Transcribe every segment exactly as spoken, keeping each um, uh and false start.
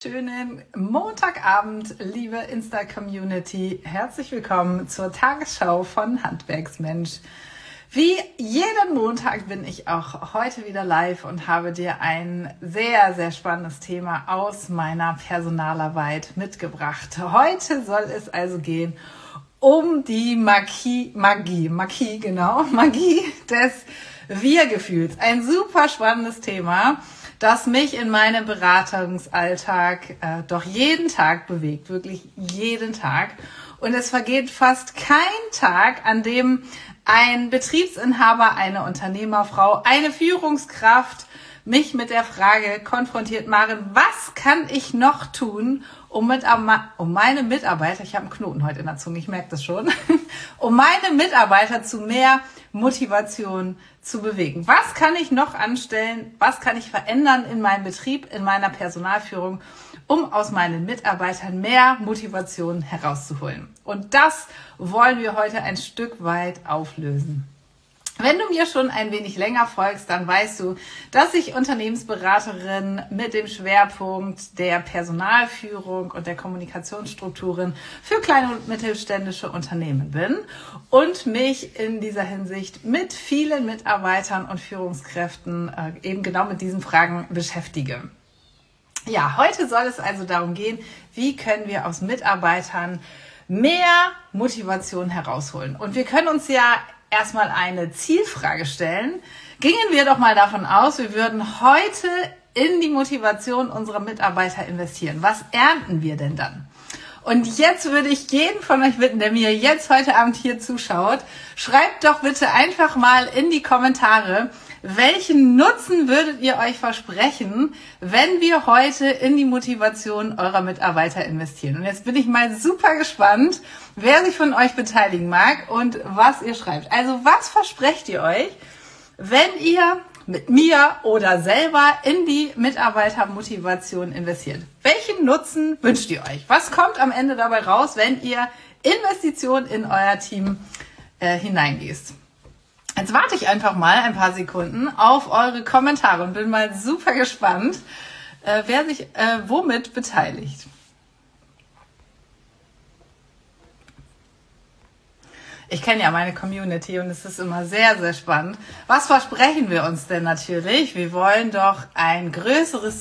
Schönen Montagabend, liebe Insta-Community. Herzlich willkommen zur Tagesschau von Handwerksmensch. Wie jeden Montag bin ich auch heute wieder live und habe dir ein sehr, sehr spannendes Thema aus meiner Personalarbeit mitgebracht. Heute soll es also gehen um die Magie, Magie, Magie, genau, Magie des Wir-Gefühls. Ein super spannendes Thema, das mich in meinem Beratungsalltag äh, doch jeden Tag bewegt, wirklich jeden Tag. Und es vergeht fast kein Tag, an dem ein Betriebsinhaber, eine Unternehmerfrau, eine Führungskraft mich mit der Frage konfrontiert, Maren, was kann ich noch tun, um, mit, um meine Mitarbeiter, ich habe einen Knoten heute in der Zunge, ich merke das schon, um meine Mitarbeiter zu mehr Motivation zu bewegen. Was kann ich noch anstellen? Was kann ich verändern in meinem Betrieb, in meiner Personalführung, um aus meinen Mitarbeitern mehr Motivation herauszuholen? Und das wollen wir heute ein Stück weit auflösen. Wenn du mir schon ein wenig länger folgst, dann weißt du, dass ich Unternehmensberaterin mit dem Schwerpunkt der Personalführung und der Kommunikationsstrukturen für kleine und mittelständische Unternehmen bin und mich in dieser Hinsicht mit vielen Mitarbeitern und Führungskräften äh, eben genau mit diesen Fragen beschäftige. Ja, heute soll es also darum gehen, wie können wir aus Mitarbeitern mehr Motivation herausholen. Und wir können uns ja erstmal eine Zielfrage stellen. Gingen wir doch mal davon aus, wir würden heute in die Motivation unserer Mitarbeiter investieren. Was ernten wir denn dann? Und jetzt würde ich jeden von euch bitten, der mir jetzt heute Abend hier zuschaut, schreibt doch bitte einfach mal in die Kommentare, welchen Nutzen würdet ihr euch versprechen, wenn wir heute in die Motivation eurer Mitarbeiter investieren? Und jetzt bin ich mal super gespannt, wer sich von euch beteiligen mag und was ihr schreibt. Also was versprecht ihr euch, wenn ihr mit mir oder selber in die Mitarbeitermotivation investiert? Welchen Nutzen wünscht ihr euch? Was kommt am Ende dabei raus, wenn ihr Investitionen in euer Team äh, hineingehst? Jetzt warte ich einfach mal ein paar Sekunden auf eure Kommentare und bin mal super gespannt, äh, wer sich äh, womit beteiligt. Ich kenne ja meine Community und es ist immer sehr, sehr spannend. Was versprechen wir uns denn natürlich? Wir wollen doch ein größeres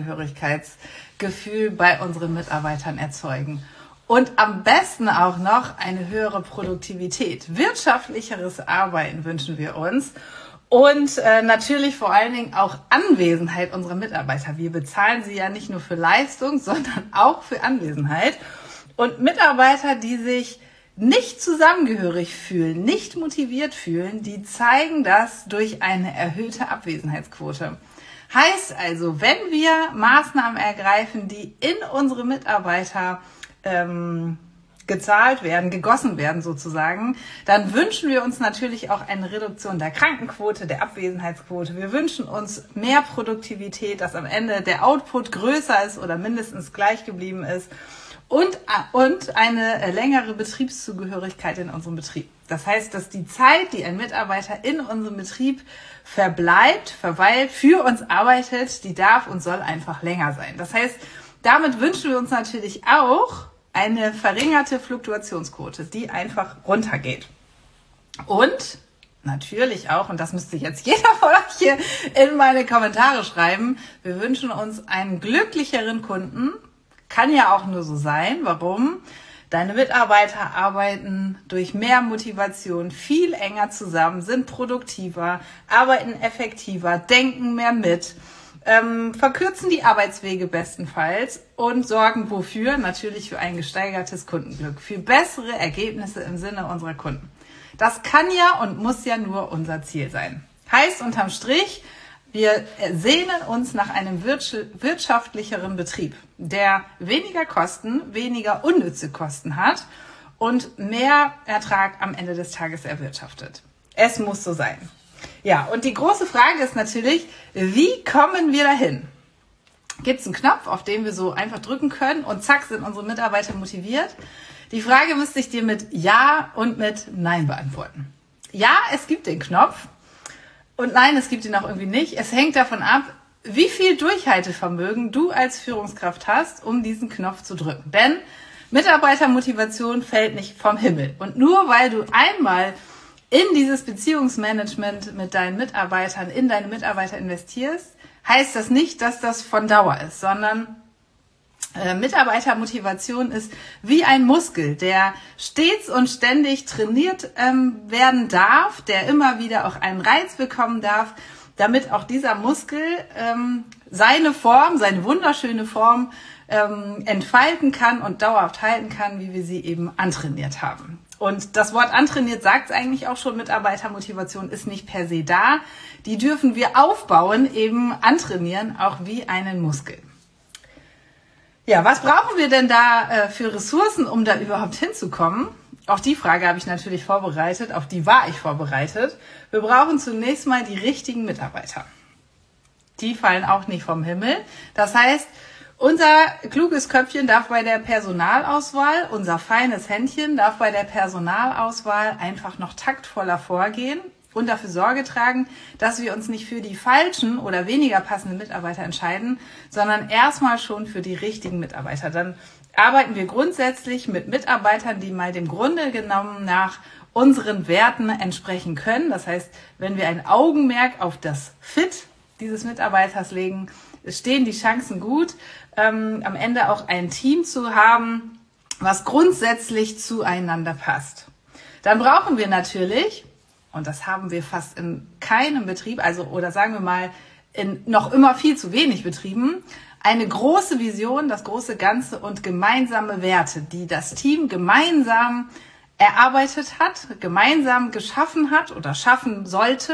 Zusammengehörigkeitsgefühl bei unseren Mitarbeitern erzeugen. Und am besten auch noch eine höhere Produktivität. Wirtschaftlicheres Arbeiten wünschen wir uns. Und äh, natürlich vor allen Dingen auch Anwesenheit unserer Mitarbeiter. Wir bezahlen sie ja nicht nur für Leistung, sondern auch für Anwesenheit. Und Mitarbeiter, die sich nicht zusammengehörig fühlen, nicht motiviert fühlen, die zeigen das durch eine erhöhte Abwesenheitsquote. Heißt also, wenn wir Maßnahmen ergreifen, die in unsere Mitarbeiter ähm, gezahlt werden, gegossen werden sozusagen, dann wünschen wir uns natürlich auch eine Reduktion der Krankenquote, der Abwesenheitsquote. Wir wünschen uns mehr Produktivität, dass am Ende der Output größer ist oder mindestens gleich geblieben ist. Und, und eine längere Betriebszugehörigkeit in unserem Betrieb. Das heißt, dass die Zeit, die ein Mitarbeiter in unserem Betrieb verbleibt, verweilt, für uns arbeitet, die darf und soll einfach länger sein. Das heißt, damit wünschen wir uns natürlich auch eine verringerte Fluktuationsquote, die einfach runtergeht. Und natürlich auch, und das müsste jetzt jeder von euch hier in meine Kommentare schreiben, wir wünschen uns einen glücklicheren Kunden. Kann ja auch nur so sein. Warum? Deine Mitarbeiter arbeiten durch mehr Motivation viel enger zusammen, sind produktiver, arbeiten effektiver, denken mehr mit, ähm, verkürzen die Arbeitswege bestenfalls und sorgen wofür? Natürlich für ein gesteigertes Kundenglück, für bessere Ergebnisse im Sinne unserer Kunden. Das kann ja und muss ja nur unser Ziel sein. Heißt unterm Strich, wir sehnen uns nach einem wirtschaftlicheren Betrieb, der weniger Kosten, weniger unnütze Kosten hat und mehr Ertrag am Ende des Tages erwirtschaftet. Es muss so sein. Ja, und die große Frage ist natürlich, wie kommen wir dahin? Gibt es einen Knopf, auf den wir so einfach drücken können und zack sind unsere Mitarbeiter motiviert? Die Frage müsste ich dir mit Ja und mit Nein beantworten. Ja, es gibt den Knopf. Und nein, es gibt ihn auch irgendwie nicht. Es hängt davon ab, wie viel Durchhaltevermögen du als Führungskraft hast, um diesen Knopf zu drücken. Denn Mitarbeitermotivation fällt nicht vom Himmel. Und nur weil du einmal in dieses Beziehungsmanagement mit deinen Mitarbeitern, in deine Mitarbeiter investierst, heißt das nicht, dass das von Dauer ist, sondern äh, Mitarbeitermotivation ist wie ein Muskel, der stets und ständig trainiert ähm, werden darf, der immer wieder auch einen Reiz bekommen darf, damit auch dieser Muskel ähm, seine Form, seine wunderschöne Form ähm, entfalten kann und dauerhaft halten kann, wie wir sie eben antrainiert haben. Und das Wort antrainiert sagt es eigentlich auch schon, Mitarbeitermotivation ist nicht per se da. Die dürfen wir aufbauen, eben antrainieren, auch wie einen Muskel. Ja, was brauchen wir denn da äh, für Ressourcen, um da überhaupt hinzukommen? Auch die Frage habe ich natürlich vorbereitet, auf die war ich vorbereitet. Wir brauchen zunächst mal die richtigen Mitarbeiter. Die fallen auch nicht vom Himmel. Das heißt, unser kluges Köpfchen darf bei der Personalauswahl, unser feines Händchen darf bei der Personalauswahl einfach noch taktvoller vorgehen und dafür Sorge tragen, dass wir uns nicht für die falschen oder weniger passenden Mitarbeiter entscheiden, sondern erstmal schon für die richtigen Mitarbeiter. Dann arbeiten wir grundsätzlich mit Mitarbeitern, die mal dem Grunde genommen nach unseren Werten entsprechen können. Das heißt, wenn wir ein Augenmerk auf das Fit dieses Mitarbeiters legen, stehen die Chancen gut, ähm, am Ende auch ein Team zu haben, was grundsätzlich zueinander passt. Dann brauchen wir natürlich, und das haben wir fast in keinem Betrieb, also oder sagen wir mal in noch immer viel zu wenig Betrieben, eine große Vision, das große Ganze und gemeinsame Werte, die das Team gemeinsam erarbeitet hat, gemeinsam geschaffen hat oder schaffen sollte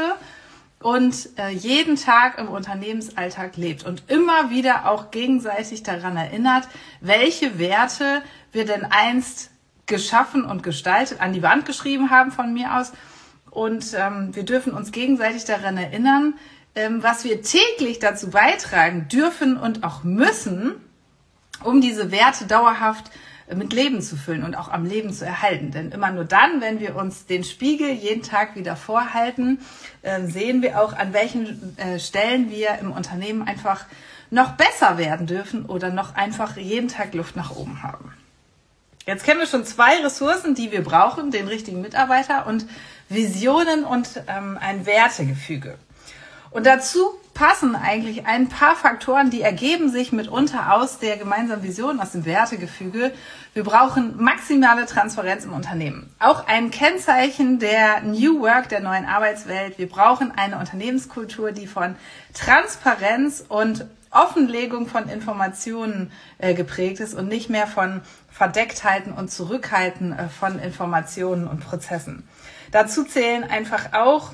und äh, jeden Tag im Unternehmensalltag lebt und immer wieder auch gegenseitig daran erinnert, welche Werte wir denn einst geschaffen und gestaltet, an die Wand geschrieben haben von mir aus. Und ähm, wir dürfen uns gegenseitig daran erinnern, ähm, was wir täglich dazu beitragen dürfen und auch müssen, um diese Werte dauerhaft mit Leben zu füllen und auch am Leben zu erhalten. Denn immer nur dann, wenn wir uns den Spiegel jeden Tag wieder vorhalten, äh, sehen wir auch, an welchen äh, Stellen wir im Unternehmen einfach noch besser werden dürfen oder noch einfach jeden Tag Luft nach oben haben. Jetzt kennen wir schon zwei Ressourcen, die wir brauchen, den richtigen Mitarbeiter und Visionen und ähm, ein Wertegefüge. Und dazu passen eigentlich ein paar Faktoren, die ergeben sich mitunter aus der gemeinsamen Vision, aus dem Wertegefüge. Wir brauchen maximale Transparenz im Unternehmen. Auch ein Kennzeichen der New Work, der neuen Arbeitswelt. Wir brauchen eine Unternehmenskultur, die von Transparenz und Offenlegung von Informationen äh, geprägt ist und nicht mehr von Verdecktheiten und Zurückhalten äh, von Informationen und Prozessen. Dazu zählen einfach auch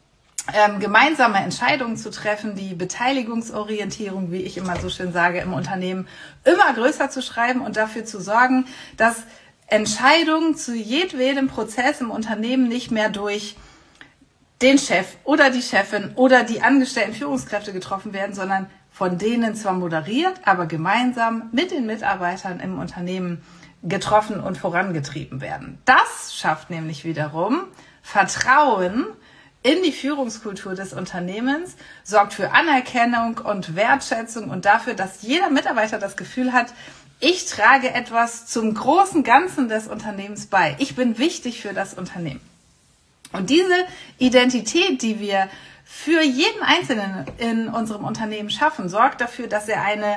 Ähm, gemeinsame Entscheidungen zu treffen, die Beteiligungsorientierung, wie ich immer so schön sage, im Unternehmen immer größer zu schreiben und dafür zu sorgen, dass Entscheidungen zu jedwedem Prozess im Unternehmen nicht mehr durch den Chef oder die Chefin oder die angestellten Führungskräfte getroffen werden, sondern von denen zwar moderiert, aber gemeinsam mit den Mitarbeitern im Unternehmen getroffen und vorangetrieben werden. Das schafft nämlich wiederum Vertrauen in die Führungskultur des Unternehmens, sorgt für Anerkennung und Wertschätzung und dafür, dass jeder Mitarbeiter das Gefühl hat, ich trage etwas zum großen Ganzen des Unternehmens bei. Ich bin wichtig für das Unternehmen. Und diese Identität, die wir für jeden Einzelnen in unserem Unternehmen schaffen, sorgt dafür, dass er eine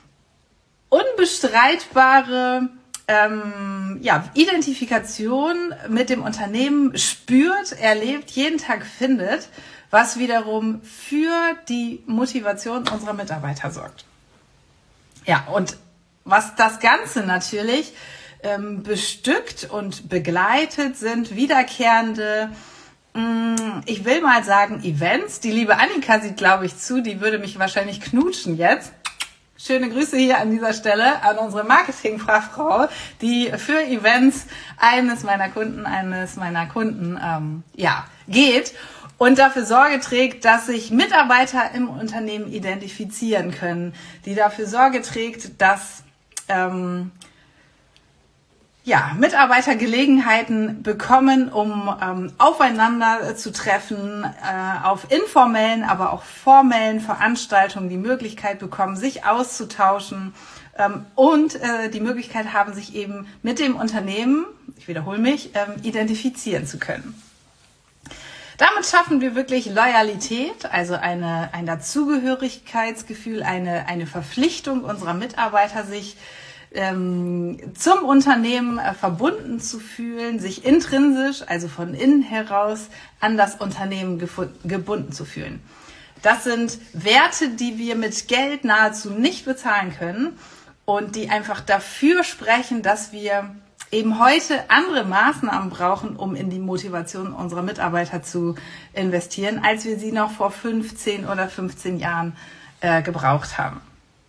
unbestreitbare Ähm, ja, Identifikation mit dem Unternehmen spürt, erlebt, jeden Tag findet, was wiederum für die Motivation unserer Mitarbeiter sorgt. Ja, und was das Ganze natürlich ähm, bestückt und begleitet, sind wiederkehrende, mh, ich will mal sagen, Events. Die liebe Annika sieht, glaube ich, zu, die würde mich wahrscheinlich knutschen jetzt. Schöne Grüße hier an dieser Stelle an unsere Marketingfachfrau, die für Events eines meiner Kunden, eines meiner Kunden, ähm, ja, geht und dafür Sorge trägt, dass sich Mitarbeiter im Unternehmen identifizieren können, die dafür Sorge trägt, dass ähm, ja, Mitarbeiter Gelegenheiten bekommen, um ähm, aufeinander zu treffen, äh, auf informellen, aber auch formellen Veranstaltungen die Möglichkeit bekommen, sich auszutauschen ähm, und äh, die Möglichkeit haben, sich eben mit dem Unternehmen, ich wiederhole mich, ähm, identifizieren zu können. Damit schaffen wir wirklich Loyalität, also eine, ein Dazugehörigkeitsgefühl, eine, eine Verpflichtung unserer Mitarbeiter, sich ähm, zum Unternehmen äh, verbunden zu fühlen, sich intrinsisch, also von innen heraus, an das Unternehmen gebunden zu fühlen. Das sind Werte, die wir mit Geld nahezu nicht bezahlen können und die einfach dafür sprechen, dass wir eben heute andere Maßnahmen brauchen, um in die Motivation unserer Mitarbeiter zu investieren, als wir sie noch vor fünfzehn oder fünfzehn Jahren äh, gebraucht haben.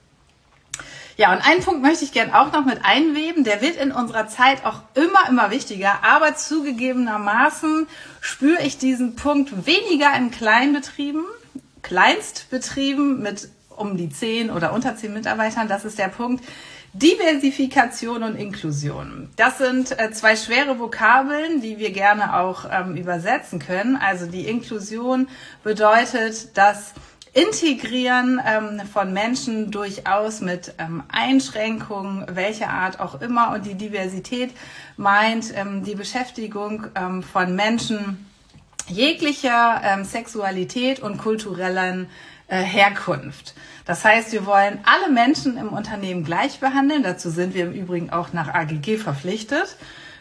Ja, und einen Punkt möchte ich gerne auch noch mit einweben, der wird in unserer Zeit auch immer, immer wichtiger, aber zugegebenermaßen spüre ich diesen Punkt weniger in Kleinbetrieben, Kleinstbetrieben mit um die zehn oder unter zehn Mitarbeitern, das ist der Punkt. Diversifikation und Inklusion. Das sind äh, zwei schwere Vokabeln, die wir gerne auch ähm, übersetzen können. Also die Inklusion bedeutet das Integrieren ähm, von Menschen durchaus mit ähm, Einschränkungen, welcher Art auch immer. Und die Diversität meint ähm, die Beschäftigung ähm, von Menschen jeglicher ähm, Sexualität und kulturellen äh, Herkunft. Das heißt, wir wollen alle Menschen im Unternehmen gleich behandeln. Dazu sind wir im Übrigen auch nach A G G verpflichtet,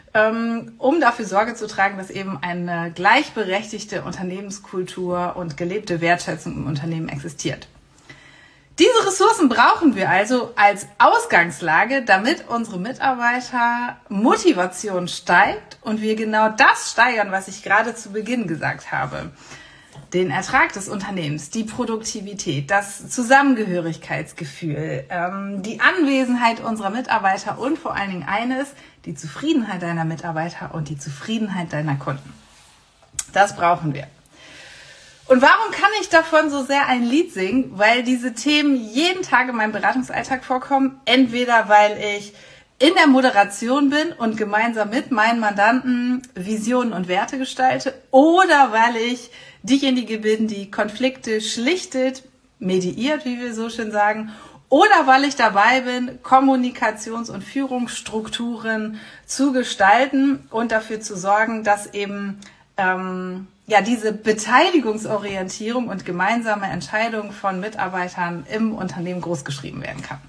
um dafür Sorge zu tragen, dass eben eine gleichberechtigte Unternehmenskultur und gelebte Wertschätzung im Unternehmen existiert. Diese Ressourcen brauchen wir also als Ausgangslage, damit unsere Mitarbeiter Motivation steigt und wir genau das steigern, was ich gerade zu Beginn gesagt habe. Den Ertrag des Unternehmens, die Produktivität, das Zusammengehörigkeitsgefühl, ähm, die Anwesenheit unserer Mitarbeiter und vor allen Dingen eines, die Zufriedenheit deiner Mitarbeiter und die Zufriedenheit deiner Kunden. Das brauchen wir. Und warum kann ich davon so sehr ein Lied singen? Weil diese Themen jeden Tag in meinem Beratungsalltag vorkommen. Entweder weil ich in der Moderation bin und gemeinsam mit meinen Mandanten Visionen und Werte gestalte oder weil ich diejenige bin, die Konflikte schlichtet, mediiert, wie wir so schön sagen, oder weil ich dabei bin, Kommunikations- und Führungsstrukturen zu gestalten und dafür zu sorgen, dass eben ähm, ja diese Beteiligungsorientierung und gemeinsame Entscheidung von Mitarbeitern im Unternehmen großgeschrieben werden kann.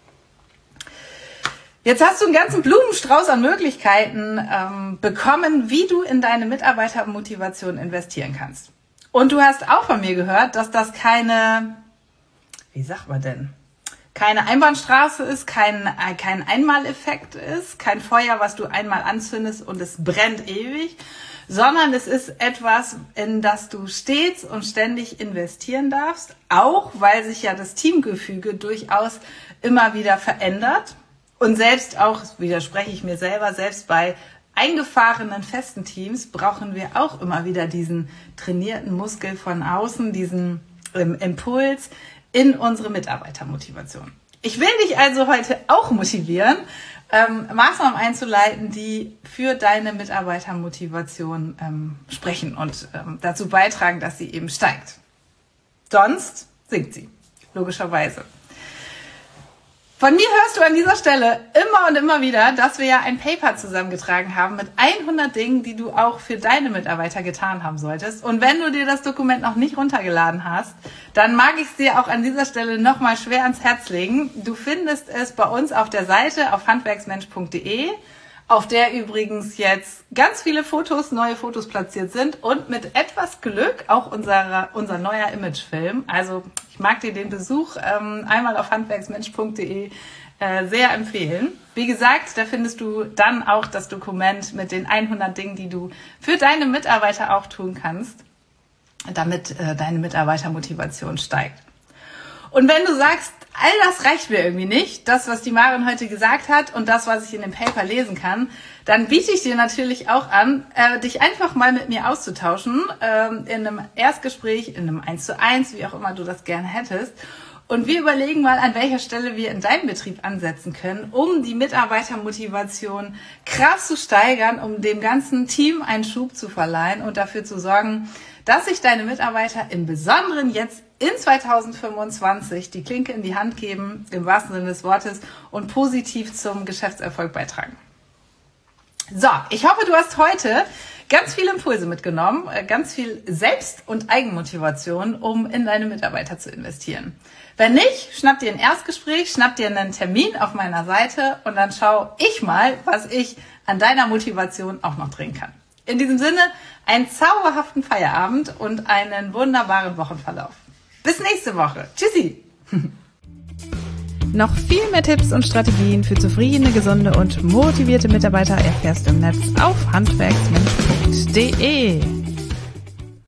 Jetzt hast du einen ganzen Blumenstrauß an Möglichkeiten ähm, bekommen, wie du in deine Mitarbeitermotivation investieren kannst. Und du hast auch von mir gehört, dass das keine, wie sagt man denn, keine Einbahnstraße ist, kein, kein Einmaleffekt ist, kein Feuer, was du einmal anzündest und es brennt ewig, sondern es ist etwas, in das du stets und ständig investieren darfst, auch weil sich ja das Teamgefüge durchaus immer wieder verändert. Und selbst auch, widerspreche ich mir selber, selbst bei eingefahrenen festen Teams brauchen wir auch immer wieder diesen trainierten Muskel von außen, diesen ähm, Impuls in unsere Mitarbeitermotivation. Ich will dich also heute auch motivieren, ähm, Maßnahmen einzuleiten, die für deine Mitarbeitermotivation ähm, sprechen und ähm, dazu beitragen, dass sie eben steigt. Sonst sinkt sie, logischerweise. Von mir hörst du an dieser Stelle immer und immer wieder, dass wir ja ein Paper zusammengetragen haben mit hundert Dingen, die du auch für deine Mitarbeiter getan haben solltest. Und wenn du dir das Dokument noch nicht runtergeladen hast, dann mag ich es dir auch an dieser Stelle nochmal schwer ans Herz legen. Du findest es bei uns auf der Seite auf handwerksmensch punkt de, auf der übrigens jetzt ganz viele Fotos, neue Fotos platziert sind und mit etwas Glück auch unser, unser neuer Imagefilm. Also ich mag dir den Besuch ähm, einmal auf handwerksmensch punkt de äh, sehr empfehlen. Wie gesagt, da findest du dann auch das Dokument mit den hundert Dingen, die du für deine Mitarbeiter auch tun kannst, damit äh, deine Mitarbeitermotivation steigt. Und wenn du sagst, all das reicht mir irgendwie nicht, das, was die Marion heute gesagt hat und das, was ich in dem Paper lesen kann, dann biete ich dir natürlich auch an, äh, dich einfach mal mit mir auszutauschen, ähm, in einem Erstgespräch, in einem eins zu eins, wie auch immer du das gerne hättest, Und wir überlegen mal, an welcher Stelle wir in deinem Betrieb ansetzen können, um die Mitarbeitermotivation krass zu steigern, um dem ganzen Team einen Schub zu verleihen und dafür zu sorgen, dass sich deine Mitarbeiter im Besonderen jetzt in zweitausendfünfundzwanzig die Klinke in die Hand geben, im wahrsten Sinne des Wortes, und positiv zum Geschäftserfolg beitragen. So, ich hoffe, du hast heute ganz viele Impulse mitgenommen, ganz viel Selbst- und Eigenmotivation, um in deine Mitarbeiter zu investieren. Wenn nicht, schnapp dir ein Erstgespräch, schnapp dir einen Termin auf meiner Seite und dann schau ich mal, was ich an deiner Motivation auch noch drehen kann. In diesem Sinne, einen zauberhaften Feierabend und einen wunderbaren Wochenverlauf. Bis nächste Woche. Tschüssi! Noch viel mehr Tipps und Strategien für zufriedene, gesunde und motivierte Mitarbeiter erfährst du im Netz auf handwerksmensch punkt de.